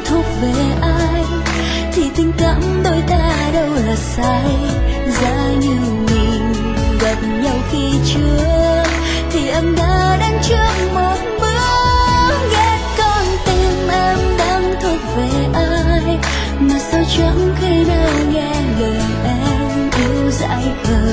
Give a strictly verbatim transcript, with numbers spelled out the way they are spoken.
thuộc về ai, thì tình cảm đôi ta đâu là sai. Giá như mình gặp nhau khi chưa, thì em đã đánh trước một bước. Ghét con tim em đang thuộc về ai, mà sao chẳng khi nào nghe lời em yêu dại khờ.